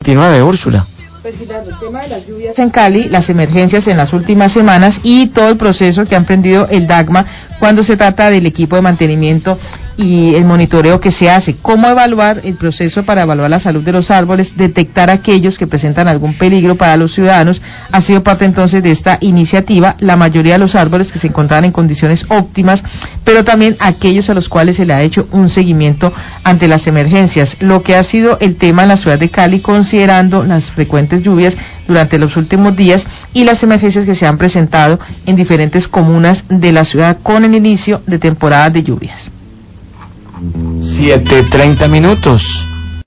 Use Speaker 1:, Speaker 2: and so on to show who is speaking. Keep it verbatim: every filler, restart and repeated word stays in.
Speaker 1: veintinueve, Úrsula.
Speaker 2: Pues Gilardo, el tema de las lluvias en Cali, las emergencias en las últimas semanas y todo el proceso que ha emprendido el DAGMA cuando se trata del equipo de mantenimiento y el monitoreo que se hace. ¿Cómo evaluar el proceso para evaluar la salud de los árboles, detectar aquellos que presentan algún peligro para los ciudadanos? Ha sido parte entonces de esta iniciativa, la mayoría de los árboles que se encontraban en condiciones óptimas, pero también aquellos a los cuales se le ha hecho un seguimiento ante las emergencias, lo que ha sido el tema en la ciudad de Cali, considerando las frecuentes lluvias durante los últimos días y las emergencias que se han presentado en diferentes comunas de la ciudad con el inicio de temporadas de lluvias.
Speaker 1: Siete treinta minutos.